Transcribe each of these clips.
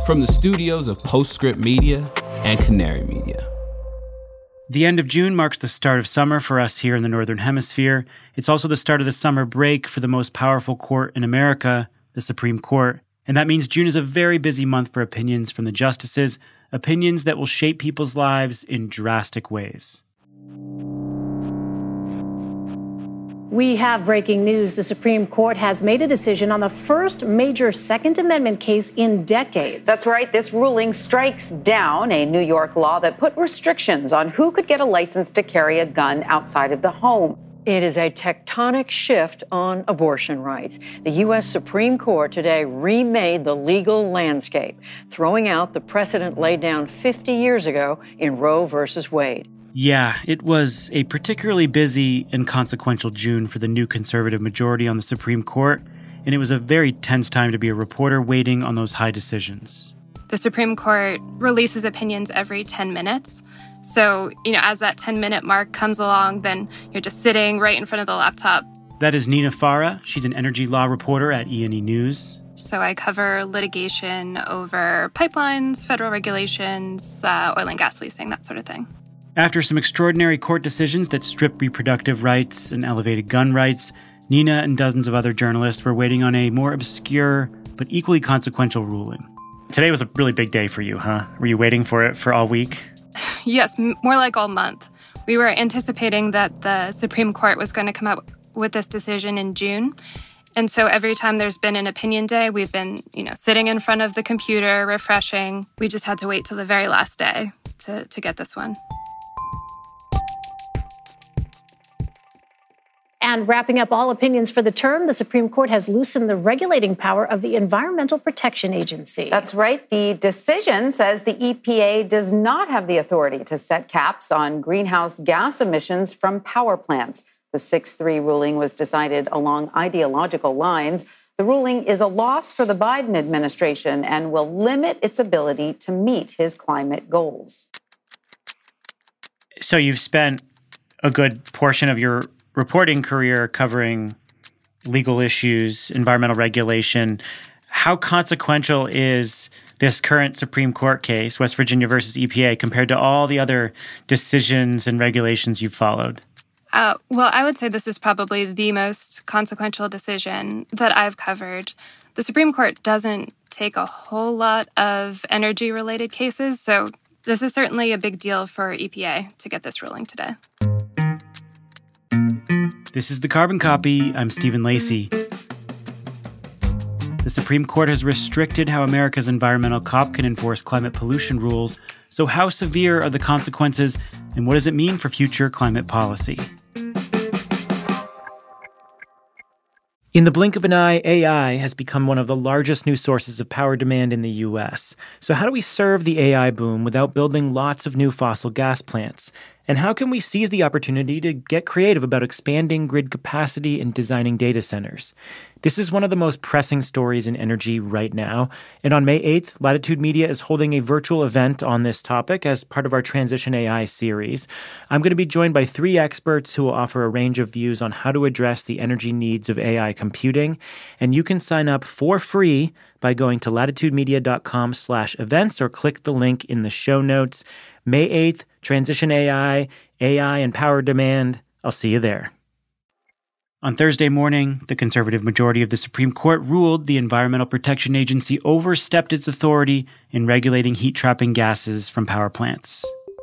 from the studios of Postscript Media and Canary Media. The end of June marks the start of summer for us here in the Northern Hemisphere. It's also the start of the summer break for the most powerful court in America, the Supreme Court. And that means June is a very busy month for opinions from the justices, opinions that will shape people's lives in drastic ways. We have breaking news. The Supreme Court has made a decision on the first major Second Amendment case in decades. That's right. This ruling strikes down a New York law that put restrictions on who could get a license to carry a gun outside of the home. It is a tectonic shift on abortion rights. The U.S. Supreme Court today remade the legal landscape, throwing out the precedent laid down 50 years ago in Roe versus Wade. Yeah, it was a particularly busy and consequential June for the new conservative majority on the Supreme Court, and it was a very tense time to be a reporter waiting on those high decisions. The Supreme Court releases opinions every 10 minutes. So, as that 10-minute mark comes along, then you're just sitting right in front of the laptop. That is Nina Farah. She's an energy law reporter at E&E News. So I cover litigation over pipelines, federal regulations, oil and gas leasing, that sort of thing. After some extraordinary court decisions that strip reproductive rights and elevated gun rights, Nina and dozens of other journalists were waiting on a more obscure but equally consequential ruling. Today was a really big day for you, huh? Were you waiting for it for all week? Yes, more like all month. We were anticipating that the Supreme Court was going to come out with this decision in June. And so every time there's been an opinion day, we've been, sitting in front of the computer, refreshing. We just had to wait till the very last day to get this one. And wrapping up all opinions for the term, the Supreme Court has loosened the regulating power of the Environmental Protection Agency. That's right. The decision says the EPA does not have the authority to set caps on greenhouse gas emissions from power plants. The 6-3 ruling was decided along ideological lines. The ruling is a loss for the Biden administration and will limit its ability to meet his climate goals. So you've spent a good portion of your reporting career covering legal issues, environmental regulation. How consequential is this current Supreme Court case, West Virginia versus EPA, compared to all the other decisions and regulations you've followed? Well, I would say this is probably the most consequential decision that I've covered. The Supreme Court doesn't take a whole lot of energy-related cases, so this is certainly a big deal for EPA to get this ruling today. This is The Carbon Copy. I'm Stephen Lacey. The Supreme Court has restricted how America's environmental cop can enforce climate pollution rules. So how severe are the consequences, and what does it mean for future climate policy? In the blink of an eye, AI has become one of the largest new sources of power demand in the U.S. So how do we serve the AI boom without building lots of new fossil gas plants? And how can we seize the opportunity to get creative about expanding grid capacity and designing data centers? This is one of the most pressing stories in energy right now. And on May 8th, Latitude Media is holding a virtual event on this topic as part of our Transition AI series. I'm going to be joined by 3 experts who will offer a range of views on how to address the energy needs of AI computing. And you can sign up for free by going to latitudemedia.com/events or click the link in the show notes. May 8th, Transition AI, AI and power demand. I'll see you there. On Thursday morning, the conservative majority of the Supreme Court ruled the Environmental Protection Agency overstepped its authority in regulating heat-trapping gases from power plants.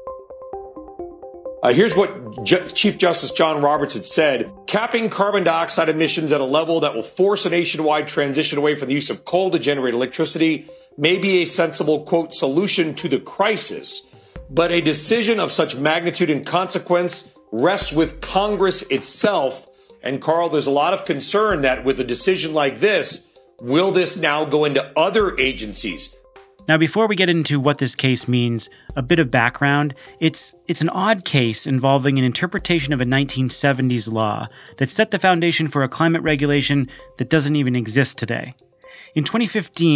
Here's what Chief Justice John Roberts had said. Capping carbon dioxide emissions at a level that will force a nationwide transition away from the use of coal to generate electricity may be a sensible, quote, solution to the crisis. But a decision of such magnitude and consequence rests with Congress itself. And Carl, there's a lot of concern that with a decision like this, will this now go into other agencies? Now, before we get into what this case means, a bit of background. It's an odd case involving an interpretation of a 1970s law that set the foundation for a climate regulation that doesn't even exist today. In 2015,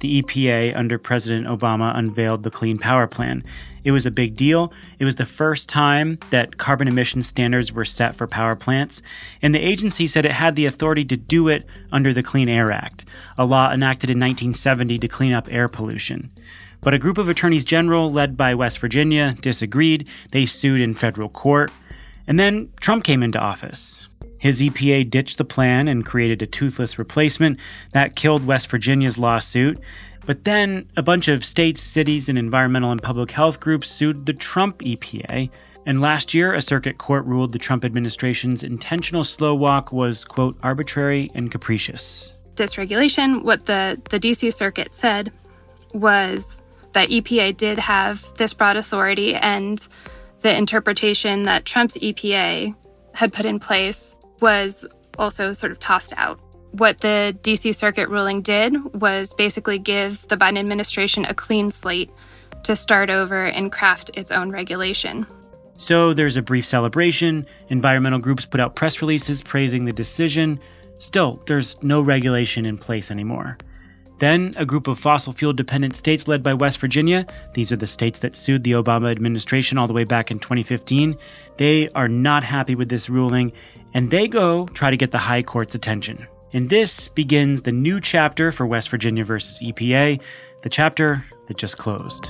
the EPA under President Obama unveiled the Clean Power Plan. It was a big deal. It was the first time that carbon emission standards were set for power plants, and the agency said it had the authority to do it under the Clean Air Act, a law enacted in 1970 to clean up air pollution. But a group of attorneys general led by West Virginia disagreed. They sued in federal court. And then Trump came into office. His EPA ditched the plan and created a toothless replacement that killed West Virginia's lawsuit. But then a bunch of states, cities, and environmental and public health groups sued the Trump EPA. And last year, a circuit court ruled the Trump administration's intentional slow walk was, quote, arbitrary and capricious. This regulation, what the DC Circuit said was that EPA did have this broad authority, and the interpretation that Trump's EPA had put in place was also sort of tossed out. What the DC Circuit ruling did was basically give the Biden administration a clean slate to start over and craft its own regulation. So there's a brief celebration. Environmental groups put out press releases praising the decision. Still, there's no regulation in place anymore. Then, a group of fossil fuel-dependent states led by West Virginia, these are the states that sued the Obama administration all the way back in 2015, they are not happy with this ruling, and they go try to get the high court's attention. And this begins the new chapter for West Virginia versus EPA, the chapter that just closed.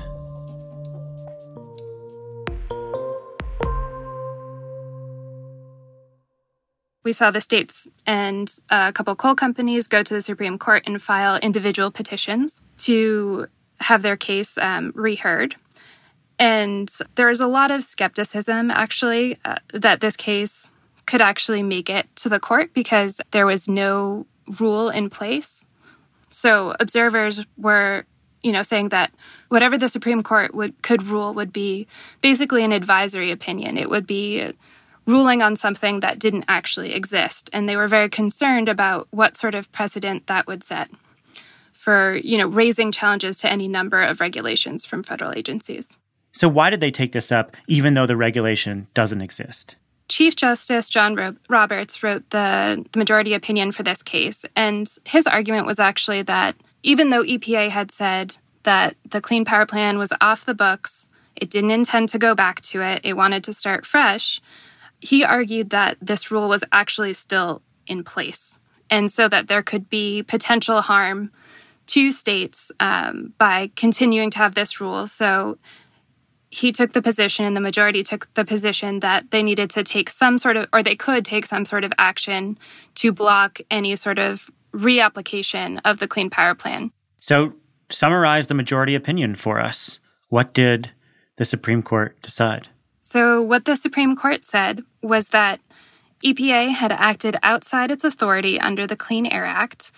We saw the states and a couple coal companies go to the Supreme Court and file individual petitions to have their case reheard. And there is a lot of skepticism, actually, that this case could actually make it to the court because there was no rule in place. So observers were, saying that whatever the Supreme Court could rule would be basically an advisory opinion. It would be ruling on something that didn't actually exist. And they were very concerned about what sort of precedent that would set for, raising challenges to any number of regulations from federal agencies. So why did they take this up, even though the regulation doesn't exist? Chief Justice John Roberts wrote the majority opinion for this case. And his argument was actually that even though EPA had said that the Clean Power Plan was off the books, it didn't intend to go back to it, it wanted to start fresh, he argued that this rule was actually still in place, and so that there could be potential harm to states by continuing to have this rule. So he took the position, and the majority took the position, that they needed to take some sort of, or they could take some sort of action to block any sort of reapplication of the Clean Power Plan. So summarize the majority opinion for us. What did the Supreme Court decide? So what the Supreme Court said was that EPA had acted outside its authority under the Clean Air Act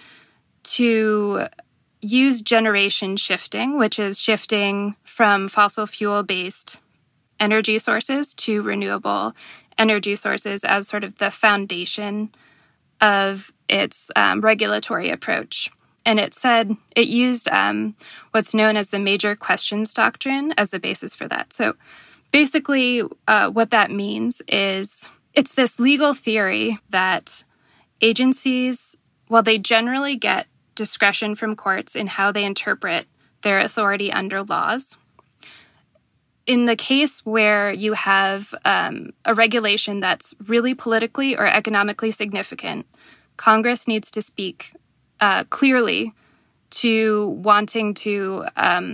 to use generation shifting, which is shifting from fossil fuel-based energy sources to renewable energy sources, as sort of the foundation of its regulatory approach. And it said it used what's known as the major questions doctrine as the basis for that. So basically, what that means is it's this legal theory that agencies, while they generally get discretion from courts in how they interpret their authority under laws, in the case where you have a regulation that's really politically or economically significant, Congress needs to speak clearly to wanting to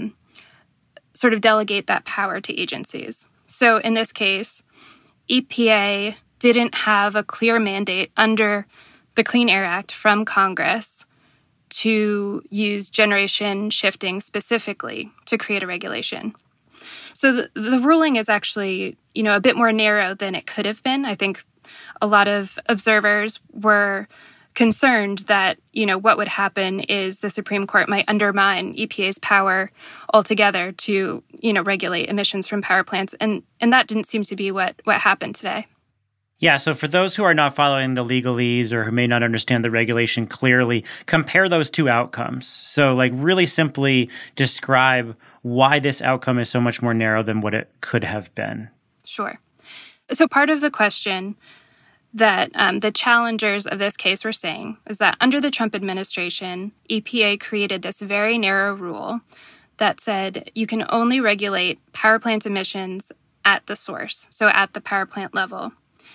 sort of delegate that power to agencies. So in this case, EPA didn't have a clear mandate under the Clean Air Act from Congress to use generation shifting specifically to create a regulation. So the ruling is actually, a bit more narrow than it could have been. I think a lot of observers were concerned that, what would happen is the Supreme Court might undermine EPA's power altogether to, regulate emissions from power plants. And that didn't seem to be what happened today. Yeah, so for those who are not following the legalese or who may not understand the regulation clearly, compare those two outcomes. So really simply describe why this outcome is so much more narrow than what it could have been. Sure. So part of the question that the challengers of this case were saying is that under the Trump administration, EPA created this very narrow rule that said you can only regulate power plant emissions at the source, so at the power plant level.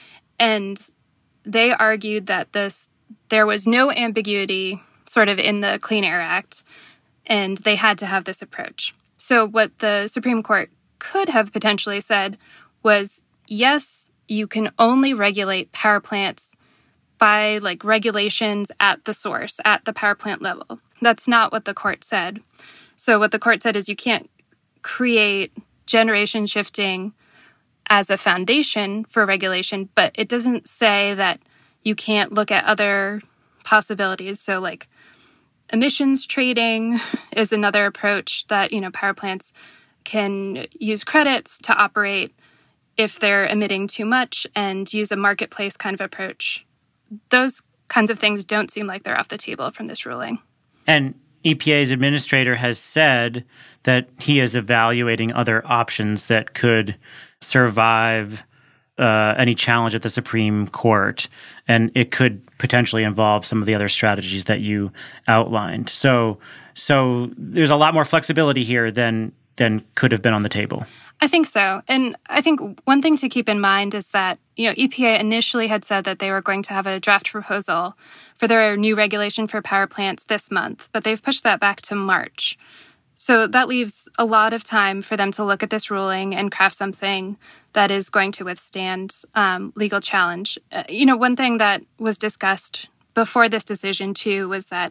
And they argued that there was no ambiguity sort of in the Clean Air Act, and they had to have this approach. So what the Supreme Court could have potentially said was, yes, you can only regulate power plants by regulations at the source, at the power plant level. That's not what the court said. So what the court said is you can't create generation shifting as a foundation for regulation, but it doesn't say that you can't look at other possibilities. So emissions trading is another approach that, power plants can use credits to operate if they're emitting too much and use a marketplace kind of approach. Those kinds of things don't seem like they're off the table from this ruling. And EPA's administrator has said that he is evaluating other options that could survive any challenge at the Supreme Court, and it could potentially involve some of the other strategies that you outlined. So there's a lot more flexibility here than could have been on the table. I think so. And I think one thing to keep in mind is that, EPA initially had said that they were going to have a draft proposal for their new regulation for power plants this month, but they've pushed that back to March. So that leaves a lot of time for them to look at this ruling and craft something that is going to withstand legal challenge. One thing that was discussed before this decision, too, was that,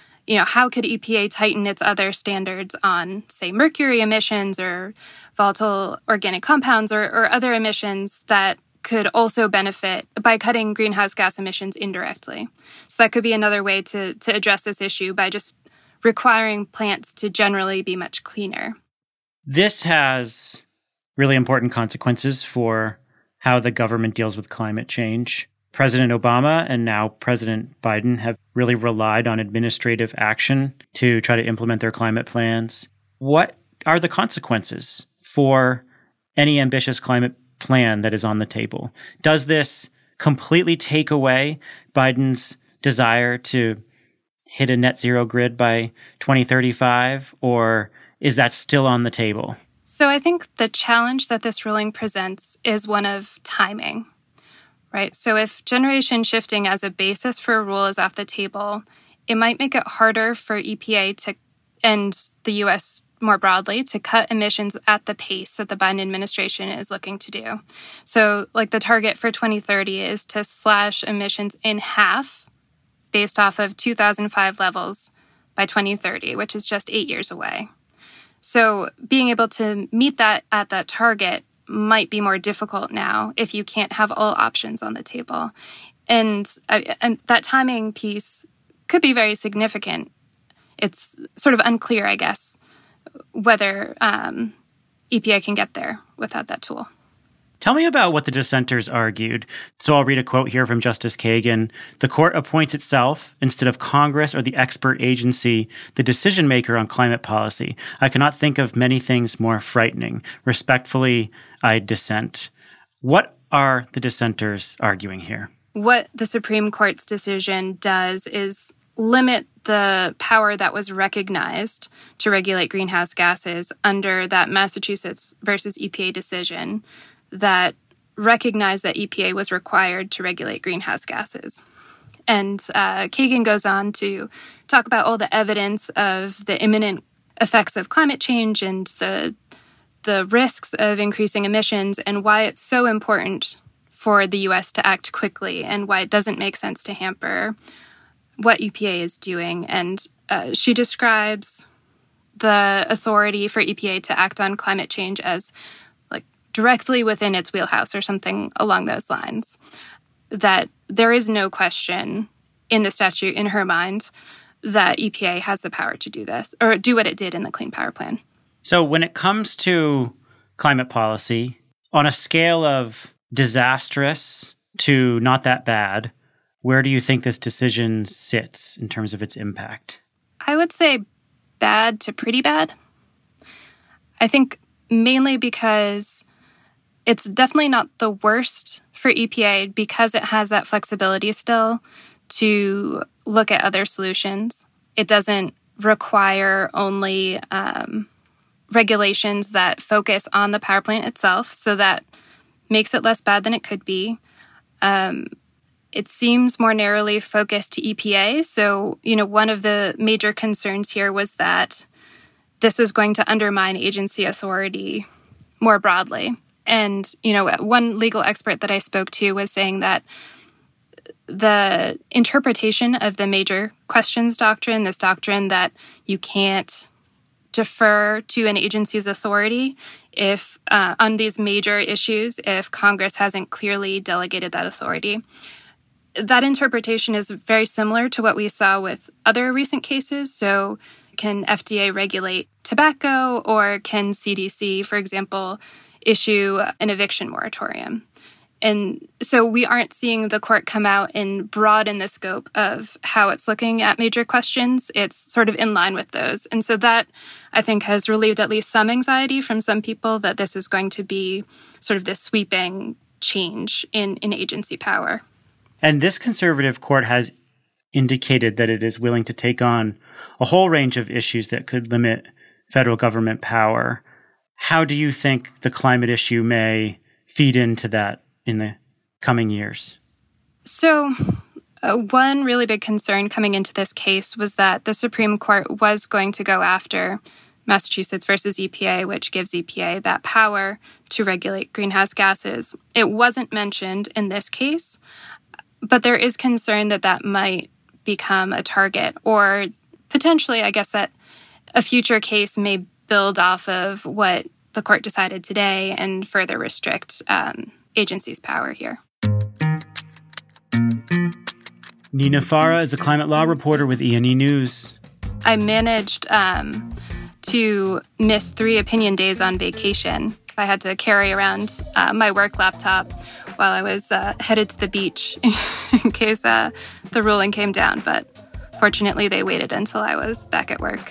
how could EPA tighten its other standards on, say, mercury emissions or volatile organic compounds or other emissions that could also benefit by cutting greenhouse gas emissions indirectly. So that could be another way to address this issue by just requiring plants to generally be much cleaner. This has really important consequences for how the government deals with climate change. President Obama and now President Biden have really relied on administrative action to try to implement their climate plans. What are the consequences for any ambitious climate plan that is on the table? Does this completely take away Biden's desire to hit a net zero grid by 2035, or is that still on the table? So I think the challenge that this ruling presents is one of timing, right? So if generation shifting as a basis for a rule is off the table, it might make it harder for EPA to, and the U.S. more broadly, to cut emissions at the pace that the Biden administration is looking to do. So the target for 2030 is to slash emissions in half based off of 2005 levels by 2030, which is just 8 years away. So being able to meet that at that target might be more difficult now if you can't have all options on the table. And that timing piece could be very significant. It's sort of unclear, I guess, whether EPA can get there without that tool. Tell me about what the dissenters argued. So I'll read a quote here from Justice Kagan. The court appoints itself, instead of Congress or the expert agency, the decision maker on climate policy. I cannot think of many things more frightening. Respectfully, I dissent. What are the dissenters arguing here? What the Supreme Court's decision does is limit the power that was recognized to regulate greenhouse gases under that Massachusetts versus EPA decision that recognized that EPA was required to regulate greenhouse gases. And Kagan goes on to talk about all the evidence of the imminent effects of climate change and the risks of increasing emissions and why it's so important for the U.S. to act quickly and why it doesn't make sense to hamper what EPA is doing. And she describes the authority for EPA to act on climate change as directly within its wheelhouse or something along those lines, that there is no question in the statute in her mind that EPA has the power to do this or do what it did in the Clean Power Plan. So when it comes to climate policy, on a scale of disastrous to not that bad, where do you think this decision sits in terms of its impact? I would say bad to pretty bad. I think mainly because it's definitely not the worst for EPA because it has that flexibility still to look at other solutions. It doesn't require only regulations that focus on the power plant itself, so that makes it less bad than it could be. It seems more narrowly focused to EPA. So, one of the major concerns here was that this was going to undermine agency authority more broadly. And, one legal expert that I spoke to was saying that the interpretation of the major questions doctrine, this doctrine that you can't defer to an agency's authority if on these major issues, if Congress hasn't clearly delegated that authority. That interpretation is very similar to what we saw with other recent cases. So can FDA regulate tobacco, or can CDC, for example, issue an eviction moratorium? And so we aren't seeing the court come out and broaden the scope of how it's looking at major questions. It's sort of in line with those. And so that, I think, has relieved at least some anxiety from some people that this is going to be sort of this sweeping change in agency power. And this conservative court has indicated that it is willing to take on a whole range of issues that could limit federal government power. How do you think the climate issue may feed into that in the coming years? So one really big concern coming into this case was that the Supreme Court was going to go after Massachusetts versus EPA, which gives EPA that power to regulate greenhouse gases. It wasn't mentioned in this case, but there is concern that that might become a target, or potentially, I guess, that a future case may build off of what the court decided today and further restrict agency's power here. Nina Farah is a climate law reporter with E&E News. I managed to miss 3 opinion days on vacation. I had to carry around my work laptop while I was headed to the beach in case the ruling came down. But fortunately, they waited until I was back at work.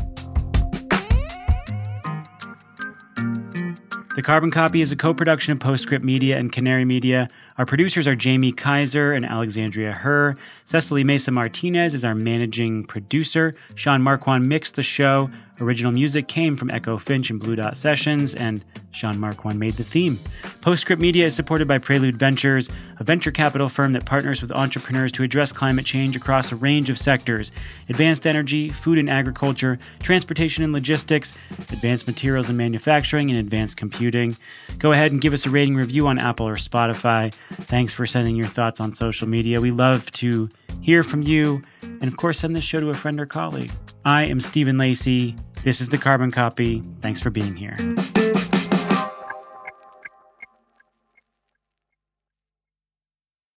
The Carbon Copy is a co-production of Postscript Media and Canary Media. Our producers are Jamie Kaiser and Alexandria Herr. Cecily Mesa Martinez is our managing producer. Sean Marquand mixed the show. Original music came from Echo Finch and Blue Dot Sessions, and Sean Marquand made the theme. Postscript Media is supported by Prelude Ventures, a venture capital firm that partners with entrepreneurs to address climate change across a range of sectors: advanced energy, food and agriculture, transportation and logistics, advanced materials and manufacturing, and advanced computing. Go ahead and give us a rating review on Apple or Spotify. Thanks for sending your thoughts on social media. We love to hear from you. And of course, send this show to a friend or colleague. I am Stephen Lacey. This is The Carbon Copy. Thanks for being here.